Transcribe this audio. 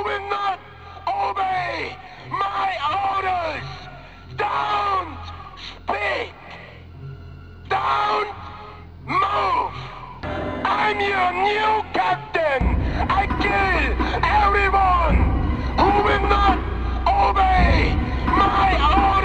will not obey my orders. Don't speak. Don't move. I'm your new captain. I kill everyone who will not obey my orders.